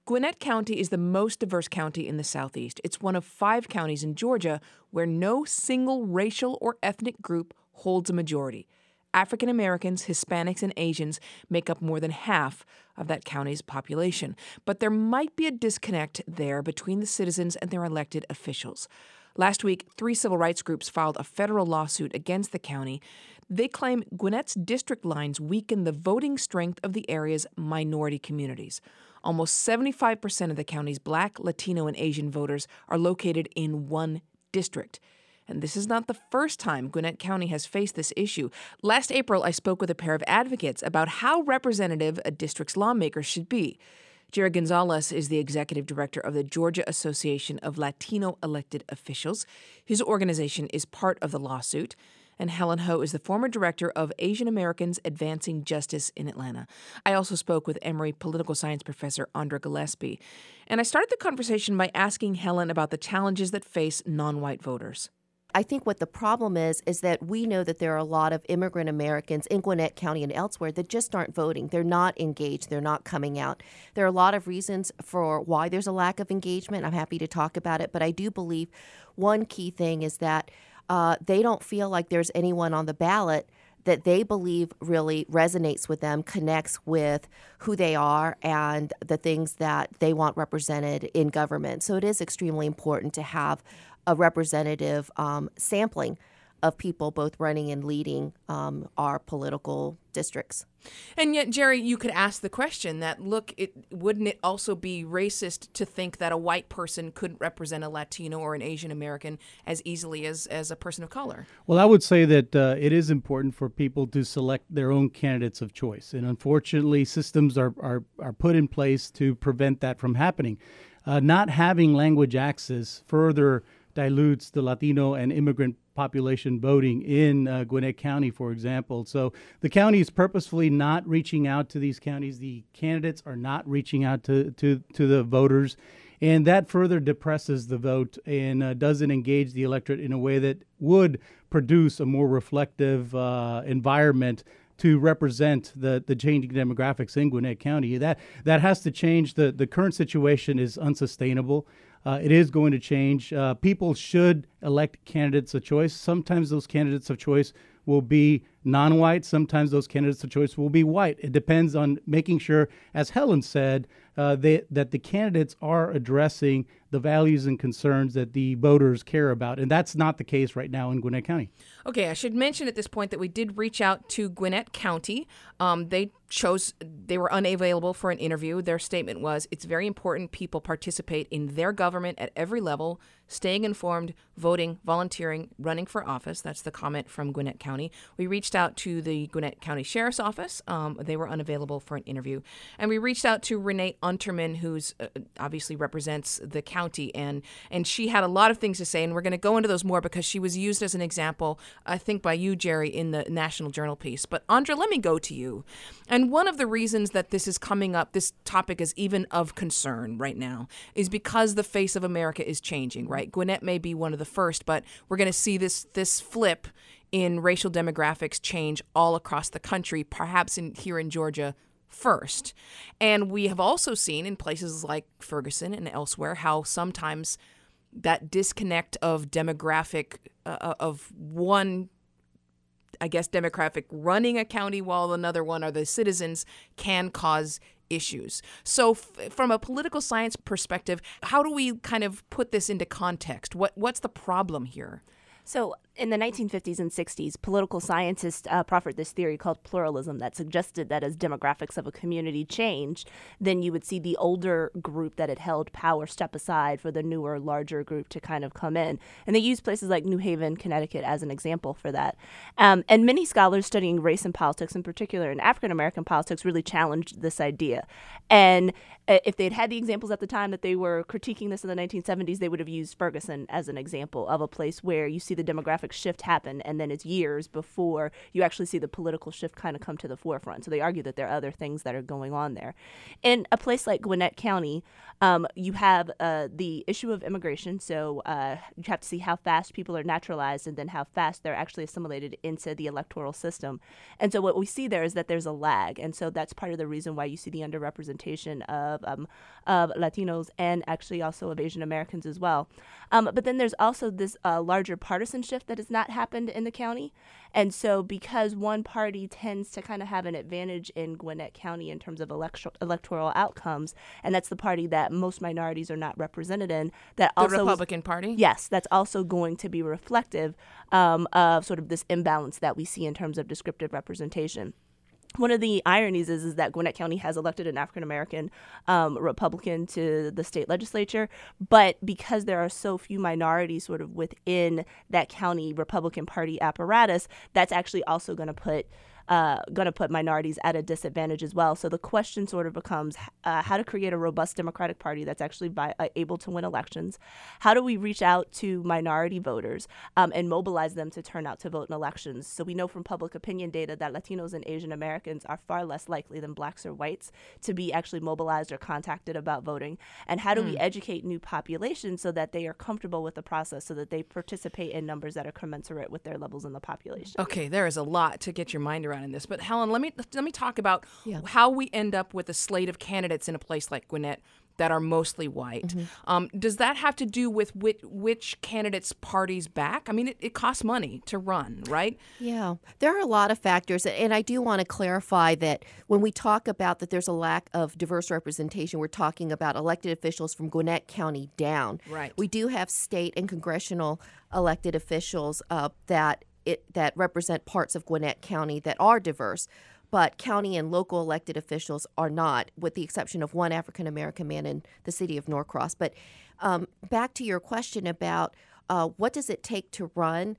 Gwinnett County is the most diverse county in the Southeast. It's one of 5 counties in Georgia where no single racial or ethnic group holds a majority. African Americans, Hispanics, and Asians make up more than half of that county's population. But there might be a disconnect there between the citizens and their elected officials. Last week, 3 civil rights groups filed a federal lawsuit against the county. They claim Gwinnett's district lines weaken the voting strength of the area's minority communities. Almost 75% of the county's Black, Latino, and Asian voters are located in one district. And this is not the first time Gwinnett County has faced this issue. Last April, I spoke with a pair of advocates about how representative a district's lawmakers should be. Jerry Gonzalez is the executive director of the Georgia Association of Latino Elected Officials. His organization is part of the lawsuit. And Helen Ho is the former director of Asian Americans Advancing Justice in Atlanta. I also spoke with Emory political science professor Andra Gillespie. And I started the conversation by asking Helen about the challenges that face non-white voters. I think what the problem is that we know that there are a lot of immigrant Americans in Gwinnett County and elsewhere that just aren't voting. They're not engaged. They're not coming out. There are a lot of reasons for why there's a lack of engagement. I'm happy to talk about it. But I do believe one key thing is that they don't feel like there's anyone on the ballot that they believe really resonates with them, connects with who they are and the things that they want represented in government. So it is extremely important to have a representative sampling of people both running and leading our political districts. And yet, Jerry, you could ask the question that, look, wouldn't it also be racist to think that a white person couldn't represent a Latino or an Asian American as easily as a person of color? Well, I would say that it is important for people to select their own candidates of choice. And unfortunately, systems are put in place to prevent that from happening. Not having language access further dilutes the Latino and immigrant population voting in Gwinnett County, for example. So the county is purposefully not reaching out to these counties. The candidates are not reaching out to the voters. And that further depresses the vote and doesn't engage the electorate in a way that would produce a more reflective environment to represent the changing demographics in Gwinnett County. That has to change. The current situation is unsustainable. It is going to change. People should elect candidates of choice. Sometimes those candidates of choice will be non-white. Sometimes those candidates of choice will be white. It depends on making sure, as Helen said, that the candidates are addressing the values and concerns that the voters care about. And that's not the case right now in Gwinnett County. Okay, I should mention at this point that we did reach out to Gwinnett County. They were unavailable for an interview. Their statement was, it's very important people participate in their government at every level, staying informed, voting, volunteering, running for office. That's the comment from Gwinnett County. We reached out to the Gwinnett County Sheriff's Office. They were unavailable for an interview. And we reached out to Renee Unterman, who's obviously represents the county, and she had a lot of things to say, and we're going to go into those more because she was used as an example, I think, by you, Jerry, in the National Journal piece. But Andra, let me go to you. And one of the reasons that this is coming up, this topic is even of concern right now, is because the face of America is changing, right? Gwinnett may be one of the first, but we're going to see this flip in racial demographics change all across the country, perhaps here in Georgia first. And we have also seen in places like Ferguson and elsewhere how sometimes that disconnect of demographic, of one, I guess, demographic running a county while another one are the citizens, can cause issues. So from a political science perspective, how do we kind of put this into context? What's the problem here? So in the 1950s and 60s, political scientists proffered this theory called pluralism that suggested that as demographics of a community changed, then you would see the older group that had held power step aside for the newer, larger group to kind of come in. And they used places like New Haven, Connecticut as an example for that. And many scholars studying race and politics, in particular in African-American politics, really challenged this idea. And if they'd had the examples at the time that they were critiquing this in the 1970s, they would have used Ferguson as an example of a place where you see the demographics demographic shift happen, and then it's years before you actually see the political shift kind of come to the forefront. So they argue that there are other things that are going on there. In a place like Gwinnett County, you have the issue of immigration. So you have to see how fast people are naturalized and then how fast they're actually assimilated into the electoral system. And so what we see there is that there's a lag. And so that's part of the reason why you see the underrepresentation of Latinos and actually also of Asian Americans as well. But then there's also this larger partisan shift that has not happened in the county. And so because one party tends to kind of have an advantage in Gwinnett County in terms of electoral outcomes, and that's the party that most minorities are not represented in, that The also Republican Party? Yes, that's also going to be reflective of sort of this imbalance that we see in terms of descriptive representation. One of the ironies is that Gwinnett County has elected an African-American Republican to the state legislature, but because there are so few minorities sort of within that county Republican Party apparatus, that's actually also going to put minorities at a disadvantage as well. So the question sort of becomes how to create a robust Democratic Party that's actually able to win elections. How do we reach out to minority voters and mobilize them to turn out to vote in elections? So we know from public opinion data that Latinos and Asian Americans are far less likely than blacks or whites to be actually mobilized or contacted about voting. And how do we educate new populations so that they are comfortable with the process, so that they participate in numbers that are commensurate with their levels in the population? Okay, there is a lot to get your mind around in this, but Helen, let me talk about how we end up with a slate of candidates in a place like Gwinnett that are mostly white. Does that have to do with which candidates parties back? I mean, it costs money to run, right? Yeah, there are a lot of factors, and I do want to clarify that when we talk about that there's a lack of diverse representation, we're talking about elected officials from Gwinnett County down. Right. We do have state and congressional elected officials that represent parts of Gwinnett County that are diverse, but county and local elected officials are not, with the exception of one African-American man in the city of Norcross. But back to your question about what does it take to run,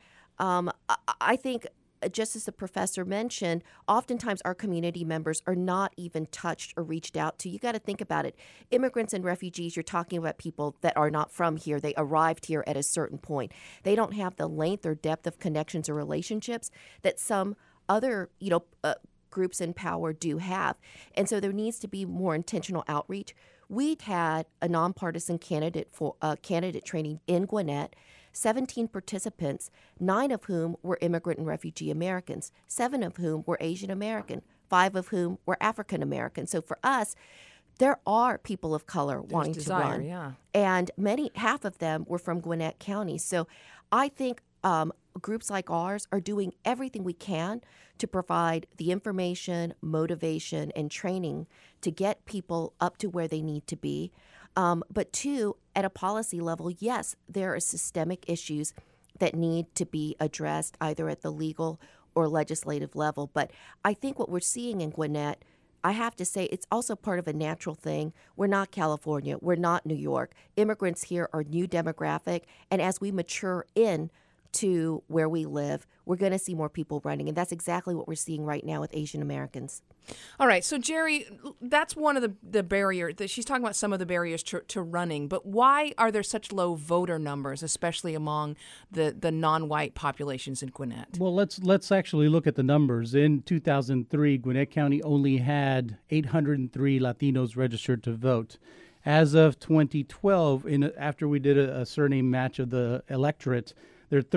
I think, just as the professor mentioned, oftentimes our community members are not even touched or reached out to. You got to think about it. Immigrants and refugees, you're talking about people that are not from here. They arrived here at a certain point. They don't have the length or depth of connections or relationships that some other, groups in power do have. And so there needs to be more intentional outreach. We'd had a nonpartisan candidate training in Gwinnett, 17 participants, 9 of whom were immigrant and refugee Americans, 7 of whom were Asian American, 5 of whom were African American. So for us, there are people of color wanting to run. Yeah. And half of them were from Gwinnett County. So I think groups like ours are doing everything we can to provide the information, motivation, and training to get people up to where they need to be. But two, at a policy level, yes, there are systemic issues that need to be addressed either at the legal or legislative level. But I think what we're seeing in Gwinnett, I have to say, it's also part of a natural thing. We're not California. We're not New York. Immigrants here are new demographic. And as we mature in to where we live, we're going to see more people running. And that's exactly what we're seeing right now with Asian Americans. All right. So, Jerry, that's one of the barriers. She's talking about some of the barriers to running. But why are there such low voter numbers, especially among the non-white populations in Gwinnett? Well, let's actually look at the numbers. In 2003, Gwinnett County only had 803 Latinos registered to vote. As of 2012, after we did a surname match of the electorate, there are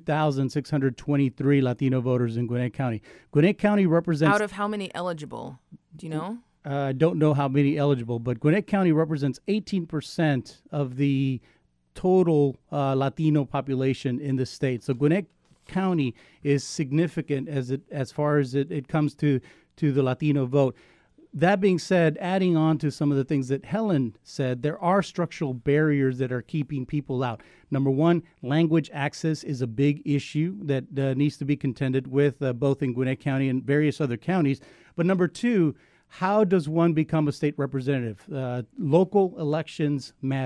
32,623 Latino voters in Gwinnett County. Gwinnett County represents... Out of how many eligible? Do you know? I don't know how many eligible, but Gwinnett County represents 18% of the total Latino population in the state. So Gwinnett County is significant as far as it comes to the Latino vote. That being said, adding on to some of the things that Helen said, there are structural barriers that are keeping people out. Number one, language access is a big issue that needs to be contended with both in Gwinnett County and various other counties. But number two, how does one become a state representative? Local elections matter,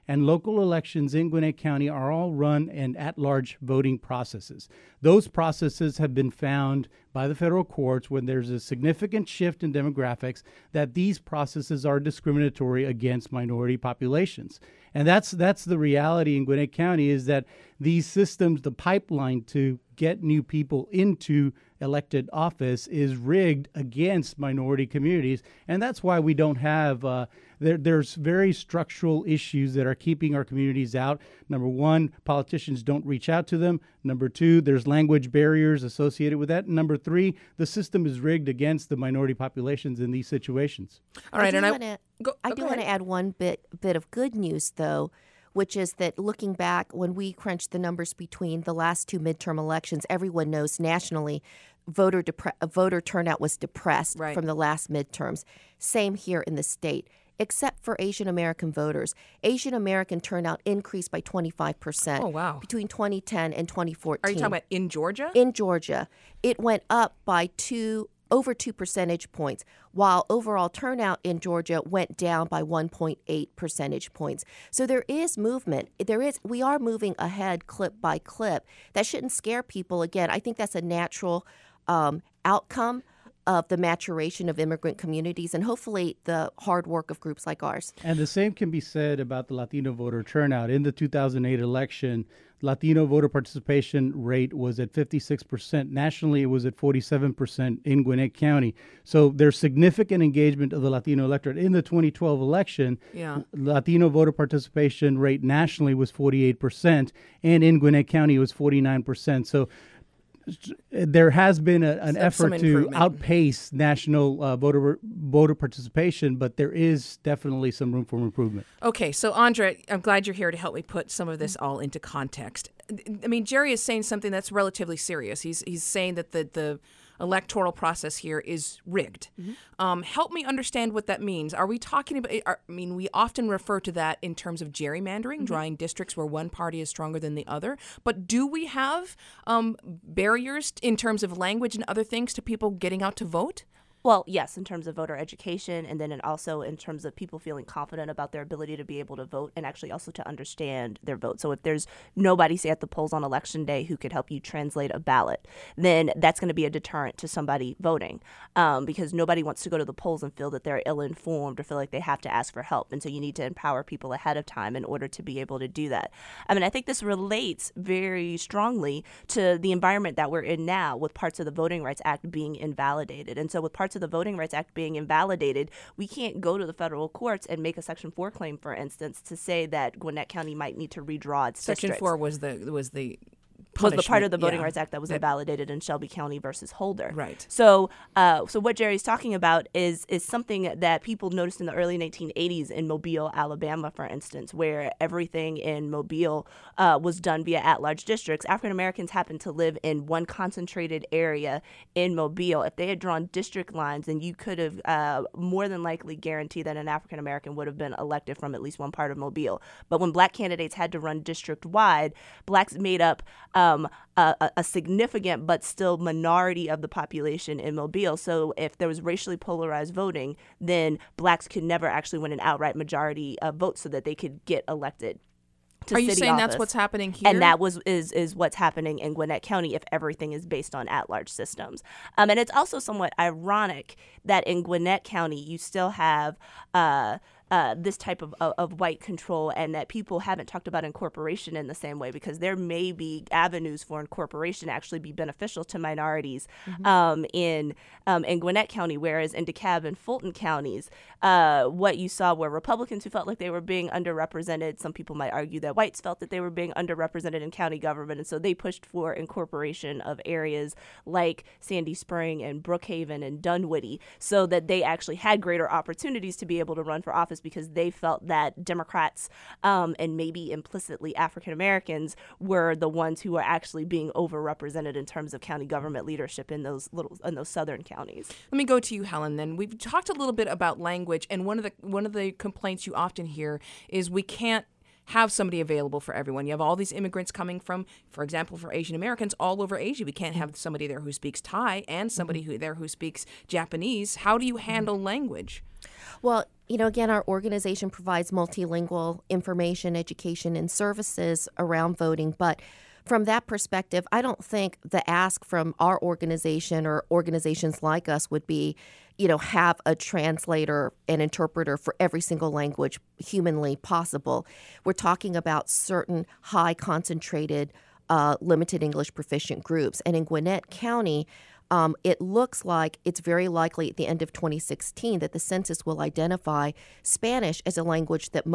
and local elections in Gwinnett County are all run in at-large voting processes. Those processes have been found by the federal courts when there's a significant shift in demographics that these processes are discriminatory against minority populations. And that's the reality in Gwinnett County, is that these systems, the pipeline to get new people into elected office is rigged against minority communities. And that's why we don't have, there's very structural issues that are keeping our communities out. Number one, politicians don't reach out to them. Number two, there's language barriers associated with that. And number three, the system is rigged against the minority populations in these situations. All right, I do want to add one bit of good news, though, which is that looking back, when we crunched the numbers between the last two midterm elections, everyone knows nationally voter turnout was depressed from the last midterms. Same here in the state, except for Asian American voters. Asian American turnout increased by 25%. Oh, wow. Between 2010 and 2014. Are you talking about in Georgia? In Georgia. It went up by over 2 percentage points, while overall turnout in Georgia went down by 1.8 percentage points. So there is movement. We are moving ahead clip by clip. That shouldn't scare people. Again, I think that's a natural outcome of the maturation of immigrant communities and hopefully the hard work of groups like ours. And the same can be said about the Latino voter turnout. In the 2008 election, Latino voter participation rate was at 56%. Nationally, it was at 47% in Gwinnett County. So there's significant engagement of the Latino electorate. In the 2012 election, Latino voter participation rate nationally was 48%, and in Gwinnett County, it was 49%. So there has been an effort to outpace national voter participation, but there is definitely some room for improvement. Okay, so Andra, I'm glad you're here to help me put some of this all into context. I mean, Jerry is saying something that's relatively serious. He's saying that the electoral process here is rigged. Help me understand what that means. Are we talking about, we often refer to that in terms of gerrymandering, drawing districts where one party is stronger than the other. But do we have barriers in terms of language and other things to people getting out to vote? Well, yes, in terms of voter education, and then also in terms of people feeling confident about their ability to be able to vote and actually also to understand their vote. So if there's nobody, say, at the polls on Election Day who could help you translate a ballot, then that's going to be a deterrent to somebody voting because nobody wants to go to the polls and feel that they're ill-informed or feel like they have to ask for help. And so you need to empower people ahead of time in order to be able to do that. I mean, I think this relates very strongly to the environment that we're in now with parts of the Voting Rights Act being invalidated. And so with parts of the Voting Rights Act being invalidated, we can't go to the federal courts and make a Section 4 claim, for instance, to say that Gwinnett County might need to redraw its Section districts. 4 was the was the part of the Voting Rights Act that was invalidated in Shelby County versus Holder. Right. So what Jerry's talking about is something that people noticed in the early 1980s in Mobile, Alabama, for instance, where everything in Mobile was done via at-large districts. African Americans happened to live in one concentrated area in Mobile. If they had drawn district lines, then you could have more than likely guaranteed that an African American would have been elected from at least one part of Mobile. But when black candidates had to run district-wide, blacks made up a significant but still minority of the population in Mobile. So if there was racially polarized voting, then blacks could never actually win an outright majority of votes so that they could get elected to Are you city saying office. That's what's happening here? And that is what's happening in Gwinnett County if everything is based on at-large systems. And it's also somewhat ironic that in Gwinnett County you still have this type of white control, and that people haven't talked about incorporation in the same way, because there may be avenues for incorporation to actually be beneficial to minorities in Gwinnett County, whereas in DeKalb and Fulton counties, what you saw were Republicans who felt like they were being underrepresented. Some people might argue that whites felt that they were being underrepresented in county government, and so they pushed for incorporation of areas like Sandy Spring and Brookhaven and Dunwoody so that they actually had greater opportunities to be able to run for office, because they felt that Democrats and maybe implicitly African Americans were the ones who were actually being overrepresented in terms of county government leadership in those southern counties. Let me go to you, Helen. Then we've talked a little bit about language, and one of the complaints you often hear is we can't have somebody available for everyone. You have all these immigrants coming from, for example, for Asian Americans all over Asia. We can't have somebody there who speaks Thai and somebody there who speaks Japanese. How do you handle language? Well, again, our organization provides multilingual information, education, and services around voting. But from that perspective, I don't think the ask from our organization or organizations like us would be, have a translator and interpreter for every single language humanly possible. We're talking about certain high concentrated, limited English proficient groups. And in Gwinnett County, it looks like it's very likely at the end of 2016 that the census will identify Spanish as a language that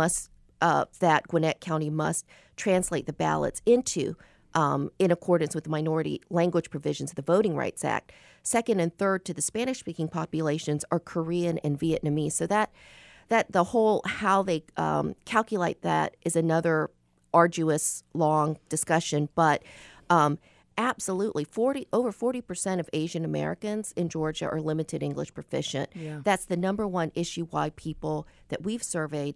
that Gwinnett County must translate the ballots into in accordance with the minority language provisions of the Voting Rights Act. Second and third to the Spanish-speaking populations are Korean and Vietnamese. So that the whole how they calculate that is another arduous, long discussion, but absolutely, over 40% of Asian Americans in Georgia are limited English proficient. Yeah. That's the number one issue why people that we've surveyed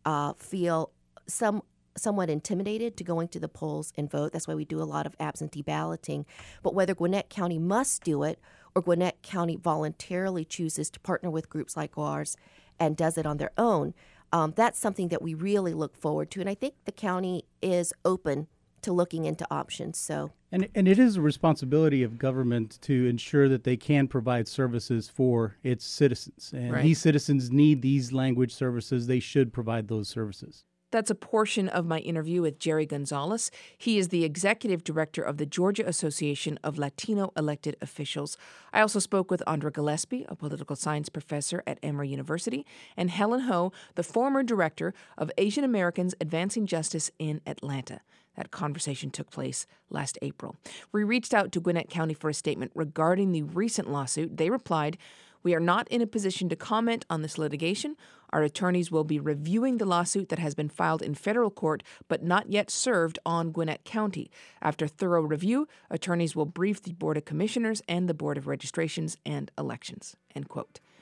feel somewhat intimidated to going to the polls and vote. That's why we do a lot of absentee balloting. But whether Gwinnett County must do it or Gwinnett County voluntarily chooses to partner with groups like ours and does it on their own, that's something that we really look forward to. And I think the county is open to looking into options. So, and it is a responsibility of government to ensure that they can provide services for its citizens. And Right. these citizens need these language services. They should provide those services. That's a portion of my interview with Jerry Gonzalez. He is the executive director of the Georgia Association of Latino Elected Officials. I also spoke with Andra Gillespie, a political science professor at Emory University, and Helen Ho, the former director of Asian Americans Advancing Justice in Atlanta. That conversation took place last April. We reached out to Gwinnett County for a statement regarding the recent lawsuit. They replied, "We are not in a position to comment on this litigation. Our attorneys will be reviewing the lawsuit that has been filed in federal court but not yet served on Gwinnett County. After thorough review, attorneys will brief the Board of Commissioners and the Board of Registrations and Elections." End quote.